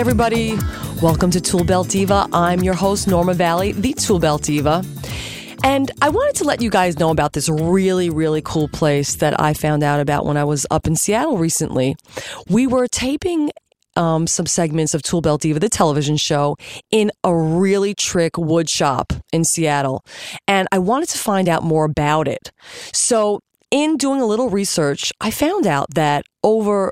everybody. Welcome to Tool Belt Diva. I'm your host, Norma Valley, the Tool Belt Diva. And I wanted to let you guys know about this really, really cool place that I found out about when I was up in Seattle recently. We were taping some segments of Tool Belt Diva, the television show, in a really trick wood shop in Seattle. And I wanted to find out more about it. So in doing a little research, I found out that over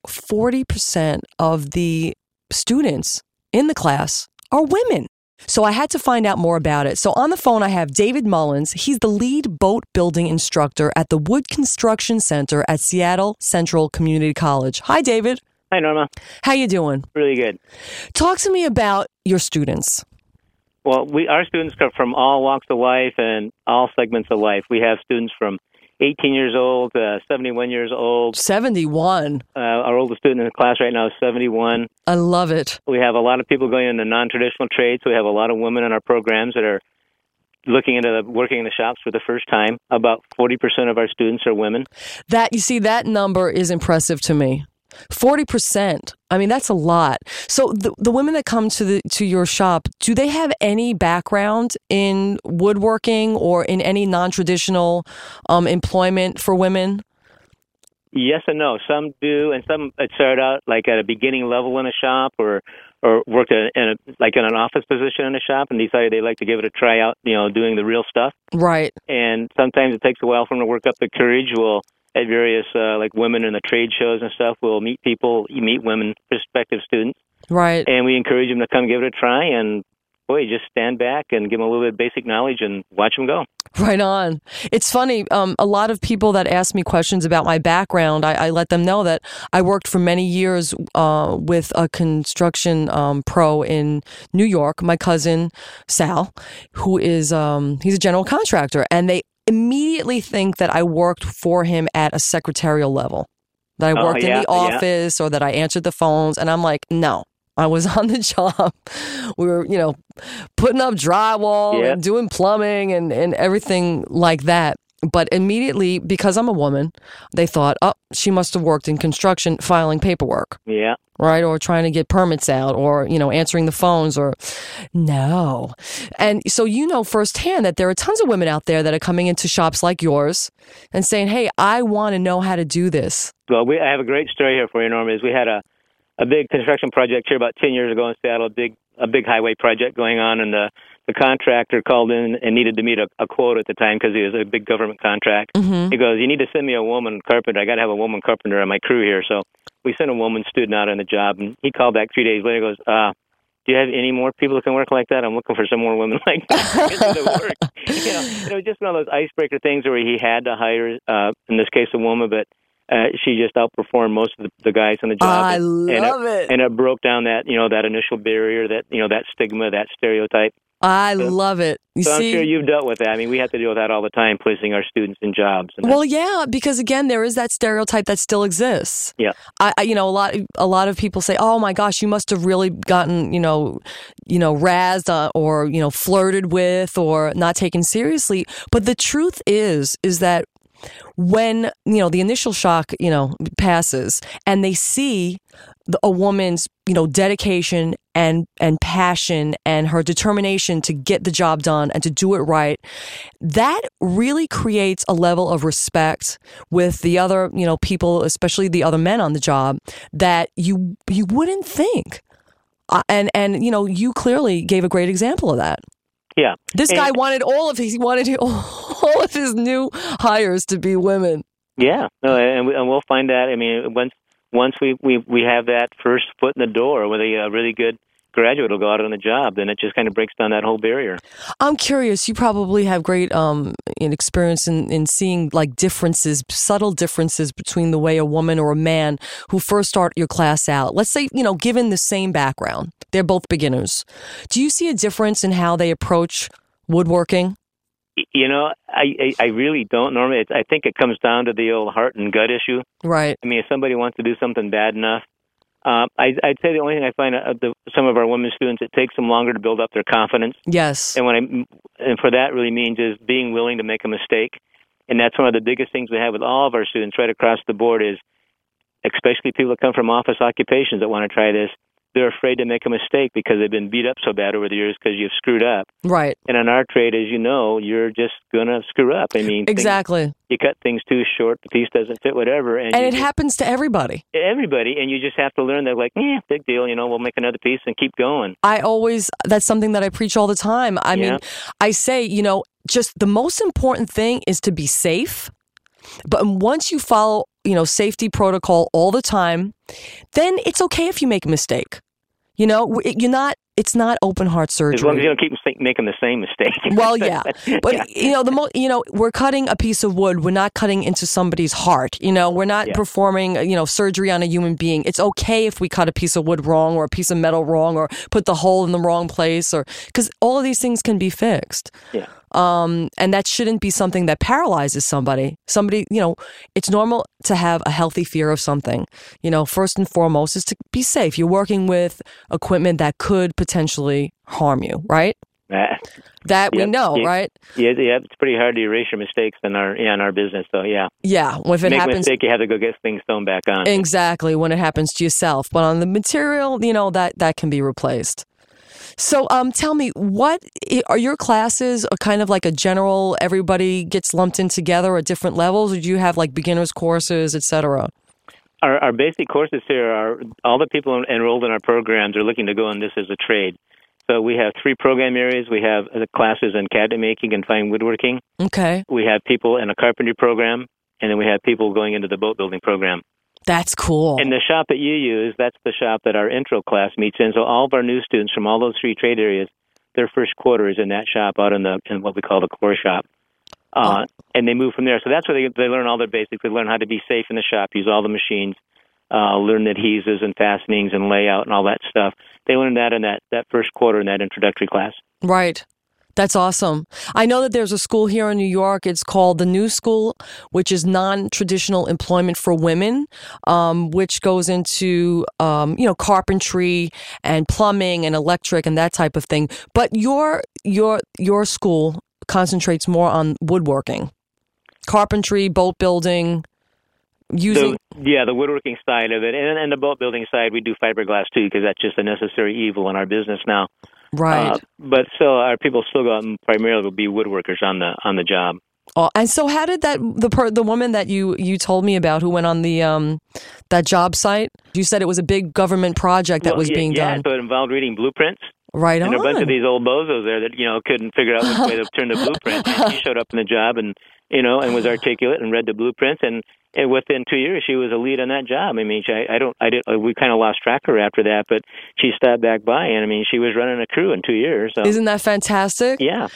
40% of the students in the class are women. So I had to find out more about it. So on the phone, I have David Mullins. He's the lead boat building instructor at the Wood Construction Center at Seattle Central Community College. Hi, David. Hi, Norma. How you doing? Really good. Talk to me about your students. Well, our students come from all walks of life and all segments of life. We have students from 18 years old to 71 years old. 71. Our oldest student in the class right now is 71. I love it. We have a lot of people going into non-traditional trades. We have a lot of women in our programs that are looking into working in the shops for the first time. About 40% of our students are women. That number is impressive to me. 40%. I mean, that's a lot. So the women that come to your shop, do they have any background in woodworking or in any non-traditional employment for women? Yes and no. Some do, and some start out like at a beginning level in a shop or worked in an office position in a shop and decided they'd like to give it a try out, doing the real stuff. Right. And sometimes it takes a while for them to work up the courage. We'll at various like women in the trade shows and stuff, we'll meet women, prospective students. Right. And we encourage them to come give it a try and, just stand back and give them a little bit of basic knowledge and watch them go. Right on. It's funny. A lot of people that ask me questions about my background, I let them know that I worked for many years with a construction pro in New York, my cousin Sal, who is he's a general contractor, and they immediately think that I worked for him at a secretarial level, that I worked in the office or that I answered the phones. And I'm like, no, I was on the job. We were, putting up drywall and doing plumbing and everything like that. But immediately, because I'm a woman, they thought, oh, she must have worked in construction filing paperwork. Yeah. Right? Or trying to get permits out or, answering the phones or no. And so firsthand that there are tons of women out there that are coming into shops like yours and saying, hey, I want to know how to do this. Well, I have a great story here for you, Norma. We had a big construction project here about 10 years ago in Seattle, a big highway project going on, and the contractor called in and needed to meet a quote at the time because it was a big government contract. Mm-hmm. He goes, you need to send me a woman carpenter. I got to have a woman carpenter on my crew here. So we sent a woman student out on the job, and he called back 3 days later and goes, do you have any more people that can work like that? I'm looking for some more women like that. It was just one of those icebreaker things where he had to hire, in this case, a woman, but she just outperformed most of the guys on the job. I love it. And it broke down that, that initial barrier, that stigma, that stereotype. I love it. I'm sure you've dealt with that. I mean, we have to deal with that all the time, placing our students in jobs. Well, yeah, because again, there is that stereotype that still exists. Yeah. A lot of people say, "Oh my gosh, you must have really gotten, razzed or flirted with or not taken seriously." But the truth is that when, the initial shock, passes and they see a woman's, dedication and passion and her determination to get the job done and to do it right, that really creates a level of respect with the other, people, especially the other men on the job, that you wouldn't think. And you clearly gave a great example of that. Yeah. This guy wanted all of his new hires to be women. Yeah. And we'll find that. I mean, once we have that first foot in the door with a really good graduate will go out on the job, then it just kind of breaks down that whole barrier. I'm curious, you probably have great experience in seeing like differences, subtle differences between the way a woman or a man who first start your class out, let's say, given the same background, they're both beginners. Do you see a difference in how they approach woodworking? I really don't, Norma. I think it comes down to the old heart and gut issue. Right. I mean, if somebody wants to do something bad enough, I'd say the only thing I find some of our women students, it takes them longer to build up their confidence. Yes. And for that really means is being willing to make a mistake. And that's one of the biggest things we have with all of our students right across the board is, especially people that come from office occupations that want to try this, they're afraid to make a mistake because they've been beat up so bad over the years because you've screwed up. Right. And in our trade, as you know, you're just going to screw up. I mean, exactly. You cut things too short, the piece doesn't fit, whatever. And it happens to everybody. Everybody, and you just have to learn that, like, big deal, we'll make another piece and keep going. That's something that I preach all the time. I mean, I say, just the most important thing is to be safe. But once you follow, safety protocol all the time, then it's okay if you make a mistake. It's not open heart surgery. As long as you don't keep making the same mistake. Well, yeah. But, we're cutting a piece of wood. We're not cutting into somebody's heart. We're not performing, surgery on a human being. It's okay if we cut a piece of wood wrong or a piece of metal wrong or put the hole in the wrong place because all of these things can be fixed. Yeah. And that shouldn't be something that paralyzes somebody. It's normal to have a healthy fear of something. First and foremost is to be safe. You're working with equipment that could potentially harm you, right? We know, right? Yeah, it's pretty hard to erase your mistakes in our business, so yeah. Yeah, if it happens, make a mistake, you have to go get things sewn back on. Exactly, when it happens to yourself. But on the material, that can be replaced. So tell me, what are your classes kind of like a general, everybody gets lumped in together at different levels, or do you have like beginners courses, et cetera? Our basic courses here are, all the people enrolled in our programs are looking to go in this as a trade. So we have 3 program areas. We have the classes in cabinet making and fine woodworking. Okay. We have people in a carpentry program, and then we have people going into the boat building program. That's cool. And the shop that you use, that's the shop that our intro class meets in. So all of our new students from all those 3 trade areas, their first quarter is in that shop out in what we call the core shop. And they move from there. So that's where they learn all their basics. They learn how to be safe in the shop, use all the machines, learn adhesives and fastenings and layout and all that stuff. They learn that in that first quarter in that introductory class. Right. That's awesome. I know that there's a school here in New York. It's called the New School, which is non-traditional employment for women, which goes into, carpentry and plumbing and electric and that type of thing. But your school concentrates more on woodworking, carpentry, boat building, the woodworking side of it. And the boat building side, we do fiberglass too, because that's just a necessary evil in our business now. Right. But still, our people still go out and primarily will be woodworkers on the job. Oh, and so how did the woman that you told me about who went on the that job site? You said it was a big government project that was being done. Yeah, so it involved reading blueprints. Right on. And a bunch of these old bozos there that couldn't figure out which way to turn the blueprint. And she showed up in the job and was articulate and read the blueprints, and within 2 years she was a lead on that job. I mean, we kind of lost track of her after that, but she stopped back by, and I mean, she was running a crew in 2 years. So. Isn't that fantastic? Yeah.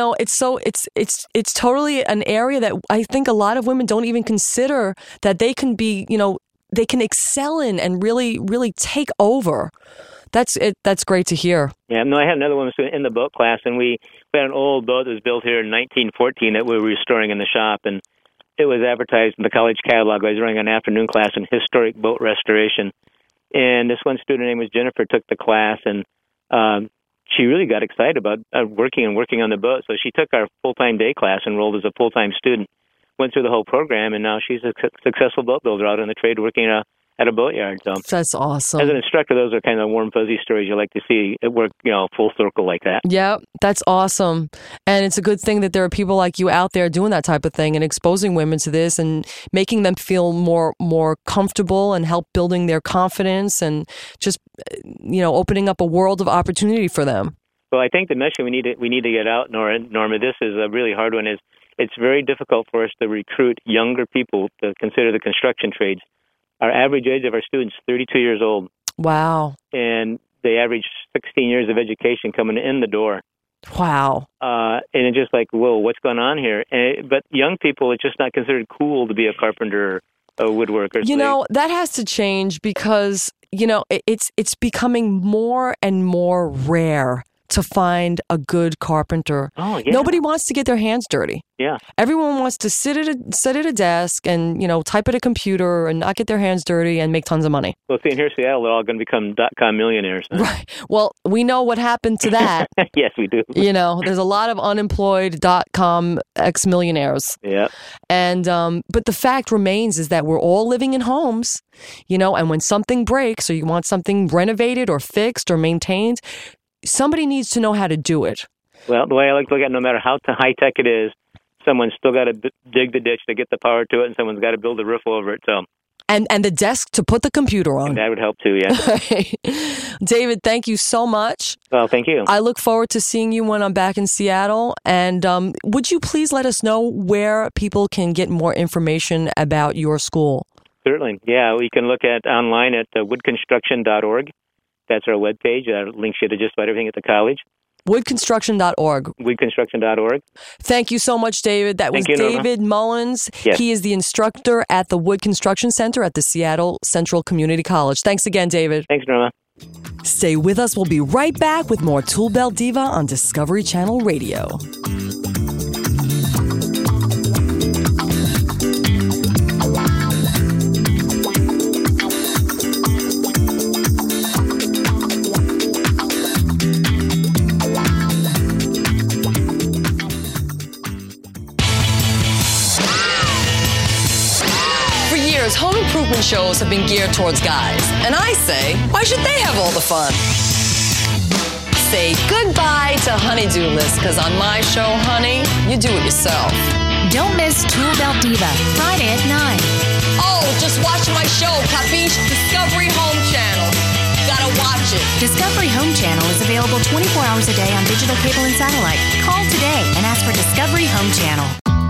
It's totally an area that I think a lot of women don't even consider that they can be, they can excel in and really, really take over. That's great to hear. Yeah, no, I had another woman in the boat class, and we had an old boat that was built here in 1914 that we were restoring in the shop, and it was advertised in the college catalog. I was running an afternoon class in historic boat restoration, and this one student, her name was Jennifer, took the class, and she really got excited about working on the boat. So she took our full-time day class, enrolled as a full-time student, went through the whole program, and now she's a successful boat builder out in the trade working at a boatyard. So that's awesome. As an instructor, those are kind of warm, fuzzy stories you like to see it work, full circle like that. Yeah, that's awesome. And it's a good thing that there are people like you out there doing that type of thing and exposing women to this and making them feel more comfortable and help building their confidence and just, opening up a world of opportunity for them. Well, I think the message we need to get out, Norma, this is a really hard one, is it's very difficult for us to recruit younger people to consider the construction trades. Our average age of our students is 32 years old. Wow. And they average 16 years of education coming in the door. Wow. And it's just like, whoa, what's going on here? But young people, it's just not considered cool to be a carpenter or a woodworker. That has to change because, it's becoming more and more rare to find a good carpenter. Oh, yeah. Nobody wants to get their hands dirty. Yeah. Everyone wants to sit at a desk and, type at a computer and not get their hands dirty and make tons of money. Well, see, in here in Seattle, they're all going to become .com millionaires. Huh? Right. Well, we know what happened to that. Yes, we do. There's a lot of unemployed .com ex-millionaires. Yeah. And but the fact remains is that we're all living in homes, and when something breaks or you want something renovated or fixed or maintained, somebody needs to know how to do it. Well, the way I like to look at it, no matter how high-tech it is, someone's still got to dig the ditch to get the power to it, and someone's got to build a roof over it. So, and the desk to put the computer on. And that would help too, yeah. David, thank you so much. Well, thank you. I look forward to seeing you when I'm back in Seattle. And would you please let us know where people can get more information about your school? Certainly. Yeah, we can look at online at woodconstruction.org. That's our webpage. Links you to just about everything at the college. Woodconstruction.org. Woodconstruction.org. Thank you so much, David. That was David Mullins. Yes. He is the instructor at the Wood Construction Center at the Seattle Central Community College. Thanks again, David. Thanks, Norma. Stay with us. We'll be right back with more Tool Belt Diva on Discovery Channel Radio. Home improvement shows have been geared towards guys. And I say, why should they have all the fun? Say goodbye to Honey-Do List, because on my show, honey, you do it yourself. Don't miss Tool Belt Diva, Friday at 9. Oh, just watch my show, capiche? Discovery Home Channel. Gotta watch it. Discovery Home Channel is available 24 hours a day on digital cable and satellite. Call today and ask for Discovery Home Channel.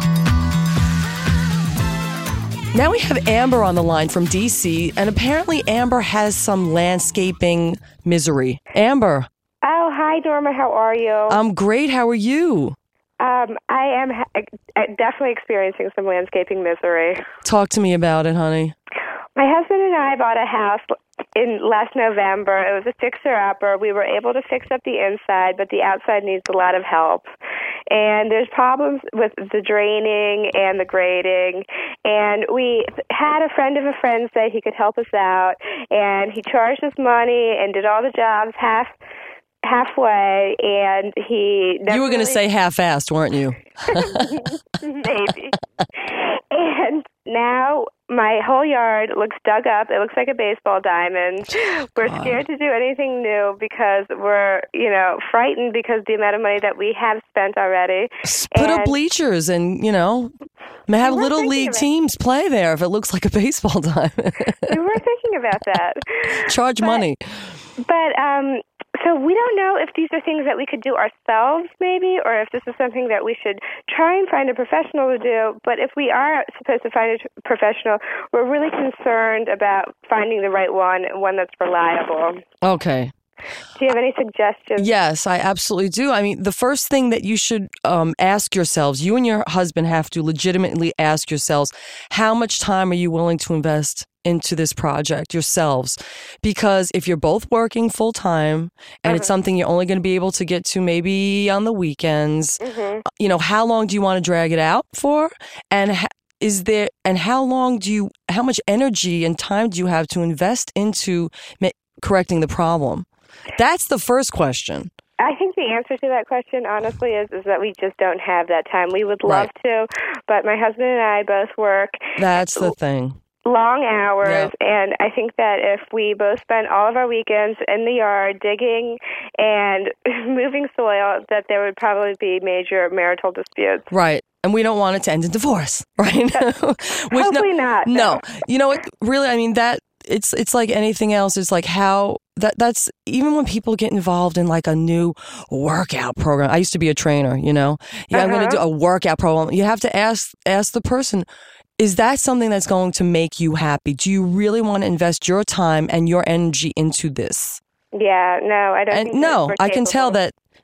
Now we have Amber on the line from D.C., and apparently Amber has some landscaping misery. Amber. Oh, hi, Norma. How are you? I'm great. How are you? I am definitely experiencing some landscaping misery. Talk to me about it, honey. My husband and I bought a house in last November. It was a fixer-upper. We were able to fix up the inside, but the outside needs a lot of help. And there's problems with the draining and the grading. And we had a friend of a friend say he could help us out, and he charged us money and did all the jobs halfway, and he never You were going to say half-assed, weren't you? Maybe. And now my whole yard looks dug up. It looks like a baseball diamond. We're scared to do anything new because we're, frightened because the amount of money that we have spent already. Put up bleachers and, have little league teams play there if it looks like a baseball diamond. We were thinking about that. Charge money. But, so we don't know if these are things that we could do ourselves, maybe, or if this is something that we should try and find a professional to do. But if we are supposed to find a professional, we're really concerned about finding the right one that's reliable. Okay. Do you have any suggestions? Yes, I absolutely do. I mean, the first thing that you should ask yourselves, you and your husband have to legitimately ask yourselves, how much time are you willing to invest into this project yourselves? Because if you're both working full time and it's something you're only going to be able to get to maybe on the weekends, how long do you want to drag it out for? And how much energy and time do you have to invest into correcting the problem? That's the first question. I think the answer to that question, honestly, is that we just don't have that time. We would love to, but my husband and I both work. That's the thing. Long hours, and I think that if we both spent all of our weekends in the yard digging and moving soil, that there would probably be major marital disputes. Right. And we don't want it to end in divorce, right? Hopefully not. No. You know what? Really, I mean, that it's like anything else. It's like how that's even when people get involved in like a new workout program. I used to be a trainer, I'm going to do a workout program. You have to ask the person, is that something that's going to make you happy? Do you really want to invest your time and your energy into this? Yeah, no, I don't think I can tell that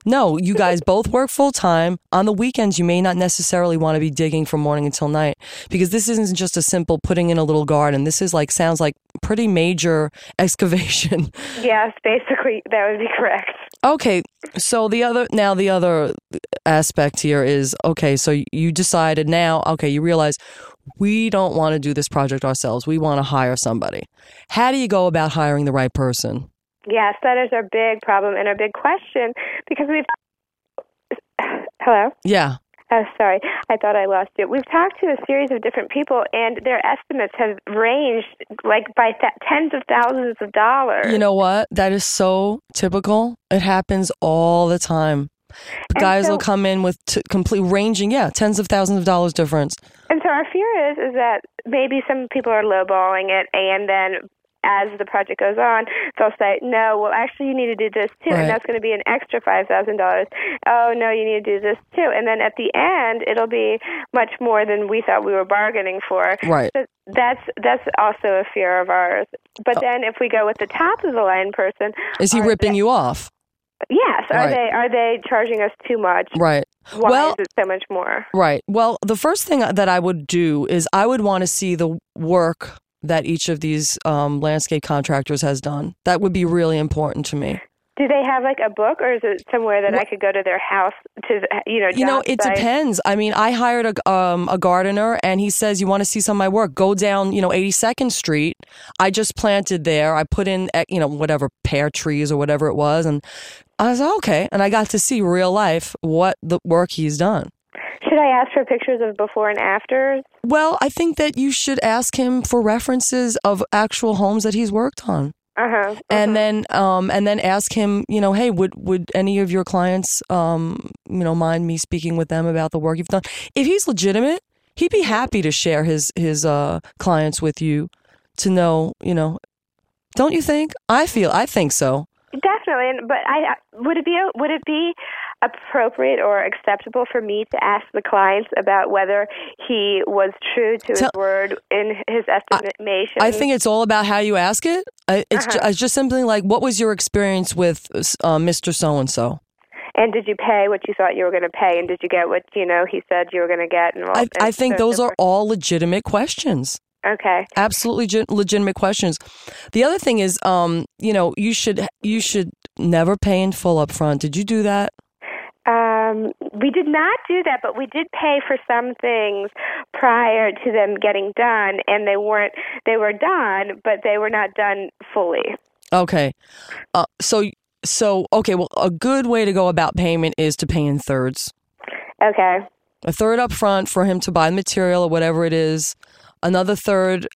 No, you guys both work full time. On the weekends, you may not necessarily want to be digging from morning until night, because this isn't just a simple putting in a little garden. This is sounds like pretty major excavation. Yes, basically, that would be correct. Okay, so the other aspect here is, okay, so you decided now, okay, you realize we don't want to do this project ourselves. We want to hire somebody. How do you go about hiring the right person? Yes, that is our big problem and our big question, because we've... Hello? Yeah. Oh, sorry. I thought I lost you. We've talked to a series of different people, and their estimates have ranged by tens of thousands of dollars. You know what? That is so typical. It happens all the time. Guys will come in with complete ranging, tens of thousands of dollars difference. And so our fear is that maybe some people are lowballing it, and then as the project goes on, they'll say, no, well, actually, you need to do this, too, and that's going to be an extra $5,000. Oh, no, you need to do this, too. And then at the end, it'll be much more than we thought we were bargaining for. Right. So that's also a fear of ours. But then if we go with the top-of-the-line person... Is he ripping you off? Yes. Right. Are they charging us too much? Right. Why is it so much more? Right. Well, the first thing that I would do is I would want to see the work that each of these landscape contractors has done. That would be really important to me. Do they have a book, or is it somewhere that I could go to their house to, it depends. I mean, I hired a gardener, and he says, you want to see some of my work? Go down, 82nd Street. I just planted there. I put in, whatever, pear trees or whatever it was. And I was like, okay. And I got to see real life what the work he's done. Should I ask for pictures of before and afters? Well, I think that you should ask him for references of actual homes that he's worked on. And then ask him, hey, would any of your clients, mind me speaking with them about the work you've done? If he's legitimate, he'd be happy to share his clients with you to know, don't you think? I think so. Definitely, but would it be appropriate or acceptable for me to ask the clients about whether he was true to his word in his estimation? I think it's all about how you ask it. It's just simply like, what was your experience with Mr. So-and-so? And did you pay what you thought you were going to pay? And did you get what, he said you were going to get? And I think those are all legitimate questions. Okay. Absolutely legitimate questions. The other thing is, you should never pay in full up front. Did you do that? We did not do that, but we did pay for some things prior to them getting done, and they were done, but they were not done fully. Okay. Okay, well, a good way to go about payment is to pay in thirds. Okay. A third up front for him to buy the material or whatever it is. Another third,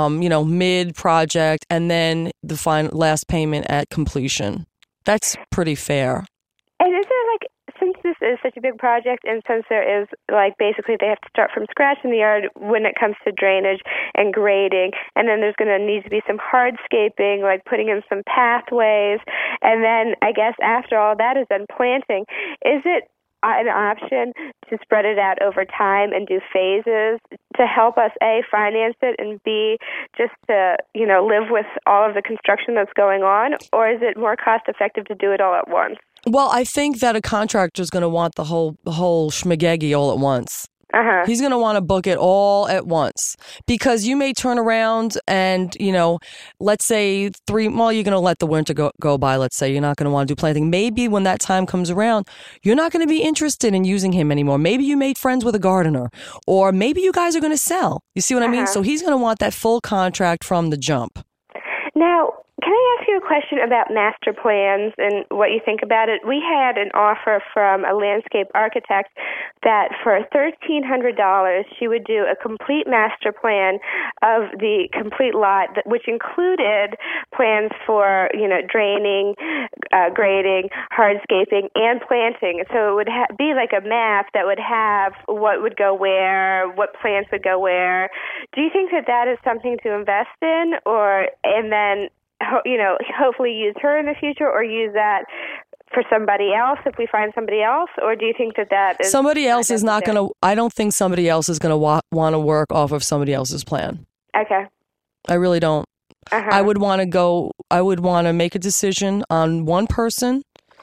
mid-project, and then the last payment at completion. That's pretty fair. And is there, since this is such a big project, and since there is, basically they have to start from scratch in the yard when it comes to drainage and grading, and then there's going to need to be some hardscaping, putting in some pathways, and then I guess after all that is done, planting. Is it an option to spread it out over time and do phases to help us, A, finance it, and B, just to, live with all of the construction that's going on? Or is it more cost effective to do it all at once? Well, I think that a contractor is going to want the whole schmagegi all at once. He's going to want to book it all at once, because you may turn around and, let's say you're going to let the winter go by. Let's say you're not going to want to do planting. Maybe when that time comes around, you're not going to be interested in using him anymore. Maybe you made friends with a gardener, or maybe you guys are going to sell. You see what I mean? So he's going to want that full contract from the jump. Now, can I ask you a question about master plans and what you think about it? We had an offer from a landscape architect that for $1,300, she would do a complete master plan of the complete lot, which included plans for, draining, grading, hardscaping, and planting. So it would be like a map that would have what would go where, what plants would go where. Do you think that is something to invest in, and then hopefully use her in the future, or use that for somebody else if we find somebody else? Or do you think that is... Somebody else is not going to... I don't think somebody else is going to want to work off of somebody else's plan. Okay. I really don't. I would want to make a decision on one person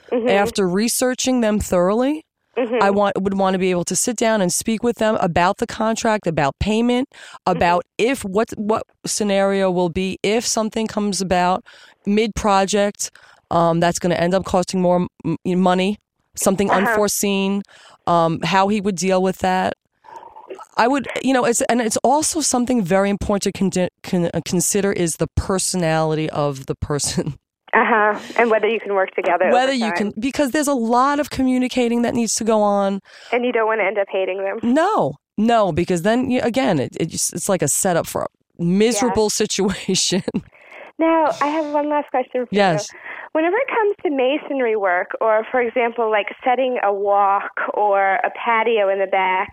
after researching them thoroughly, I would want to be able to sit down and speak with them about the contract, about payment, about if what scenario will be if something comes about mid-project that's going to end up costing more money, something unforeseen, how he would deal with that. I would, it's also something very important to consider is the personality of the person. And whether you can work together. Whether you can, because there's a lot of communicating that needs to go on. And you don't want to end up hating them. No, because then, again, it's like a setup for a miserable situation. Now, I have one last question for you. Whenever it comes to masonry work, or, for example, like setting a walk or a patio in the back,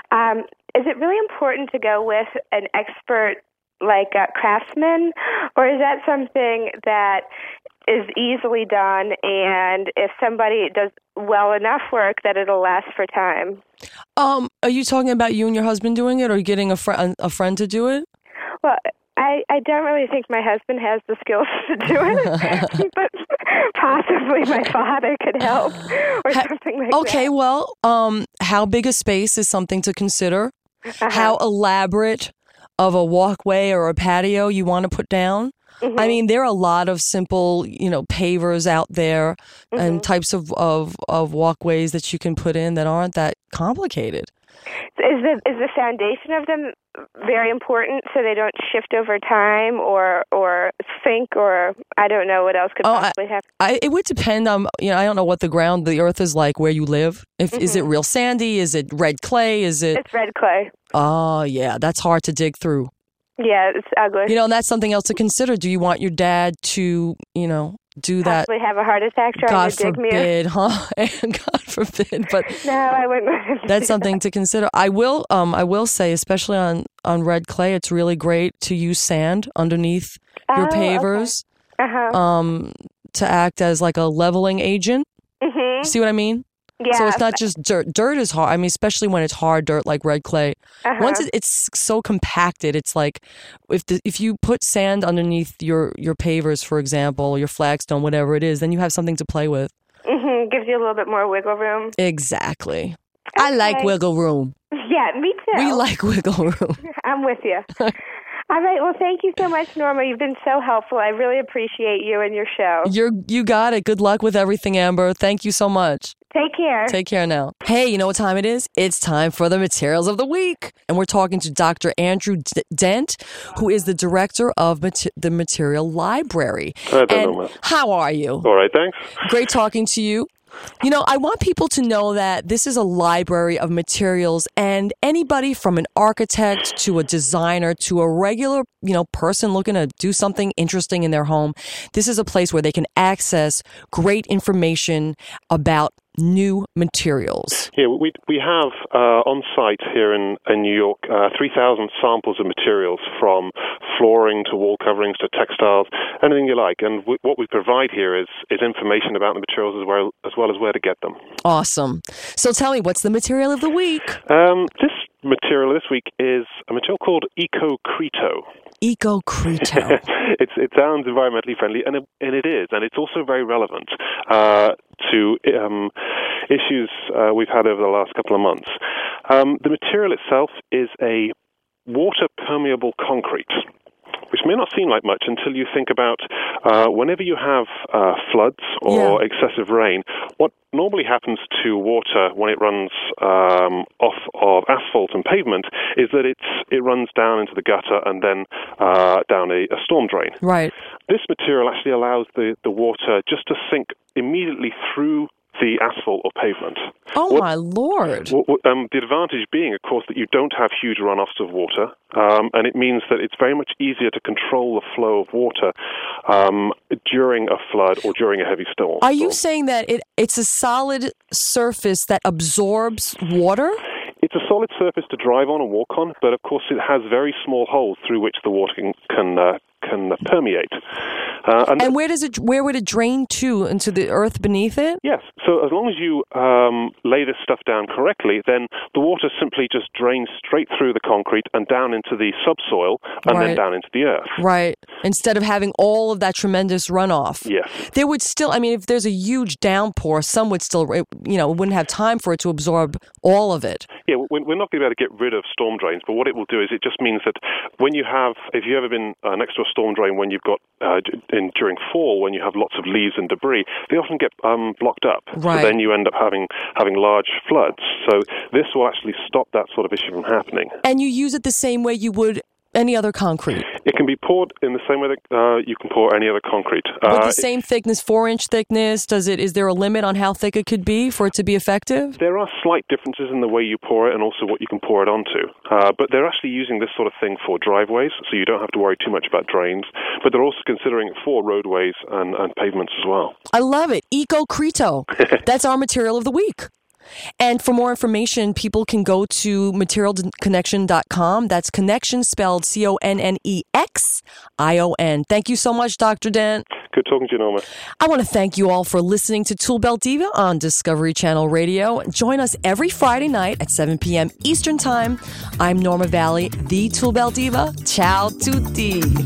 is it really important to go with an expert like a craftsman, or is that something that is easily done, and if somebody does well enough work that it'll last for time? Are you talking about you and your husband doing it, or getting a friend to do it? Well, I don't really think my husband has the skills to do it, but possibly my father could help or something like that. Okay, well, how big a space is something to consider? How elaborate of a walkway or a patio you want to put down? I mean, there are a lot of simple, pavers out there and types of walkways that you can put in that aren't that complicated. Is the foundation of them very important so they don't shift over time or sink, or I don't know what else could possibly happen? It would depend on, I don't know what the earth is like where you live. Is it real sandy? Is it red clay? It's red clay. Oh, yeah, that's hard to dig through. Yeah, it's ugly. And that's something else to consider. Do you want your dad to, do that? Possibly have a heart attack trying to dig me. God forbid, huh? God forbid. But no, I wouldn't. That's something to consider. I will say, especially on red clay, it's really great to use sand underneath your pavers to act as like a leveling agent. See what I mean? Yeah. So it's not just dirt. Dirt is hard. I mean, especially when it's hard dirt like red clay. Once it's so compacted, it's like if you put sand underneath your pavers, for example, your flagstone, whatever it is, then you have something to play with. Gives you a little bit more wiggle room. Exactly. Okay. I like wiggle room. Yeah, me too. We like wiggle room. I'm with you. All right. Well, thank you so much, Norma. You've been so helpful. I really appreciate you and your show. You got it. Good luck with everything, Amber. Thank you so much. Take care. Take care now. Hey, you know what time it is? It's time for the Materials of the Week. And we're talking to Dr. Andrew Dent, who is the director of the Material Library. How are you? All right, thanks. Great talking to you. I want people to know that this is a library of materials, and anybody from an architect to a designer to a regular, person looking to do something interesting in their home, this is a place where they can access great information about new materials. Yeah, we have on site here in New York 3,000 samples of materials, from flooring to wall coverings to textiles, anything you like. And what we provide here is information about the materials as well as where to get them. Awesome. So tell me, what's the material of the week? This material this week is a material called Eco-Creto. Eco-Creto. It sounds environmentally friendly, and it is, and it's also very relevant to issues we've had over the last couple of months. The material itself is a water-permeable concrete, which may not seem like much until you think about whenever you have floods or excessive rain, what normally happens to water when it runs off of asphalt and pavement is that it runs down into the gutter and then down a storm drain. Right. This material actually allows the water just to sink immediately through the asphalt or pavement. Oh, my Lord. The advantage being, of course, that you don't have huge runoffs of water, and it means that it's very much easier to control the flow of water during a flood or during a heavy storm. Are you saying that it's a solid surface that absorbs water? It's a solid surface to drive on and walk on, but of course it has very small holes through which the water can permeate. And where would it drain to? Into the earth beneath it? Yes. So as long as you lay this stuff down correctly, then the water simply just drains straight through the concrete and down into the subsoil and then down into the earth. Right. Instead of having all of that tremendous runoff. Yes. There would still, I mean, if there's a huge downpour, some would still, wouldn't have time for it to absorb all of it. Yeah, we're not going to be able to get rid of storm drains, but what it will do is it just means that when you have, if you've ever been next to a storm drain when you've got, during fall, when you have lots of leaves and debris, they often get blocked up. Right. So then you end up having large floods. So this will actually stop that sort of issue from happening. And you use it the same way you would any other concrete? It can be poured in the same way that you can pour any other concrete. With the same thickness, 4-inch thickness, is there a limit on how thick it could be for it to be effective? There are slight differences in the way you pour it and also what you can pour it onto. But they're actually using this sort of thing for driveways, so you don't have to worry too much about drains. But they're also considering it for roadways and pavements as well. I love it. Eco-Creto. That's our material of the week. And for more information, people can go to materialconnection.com. That's connection spelled CONNEXION. Thank you so much, Dr. Dent. Good talking to you, Norma. I want to thank you all for listening to Tool Belt Diva on Discovery Channel Radio. Join us every Friday night at 7 p.m. Eastern Time. I'm Norma Valley, the Tool Belt Diva. Ciao tutti.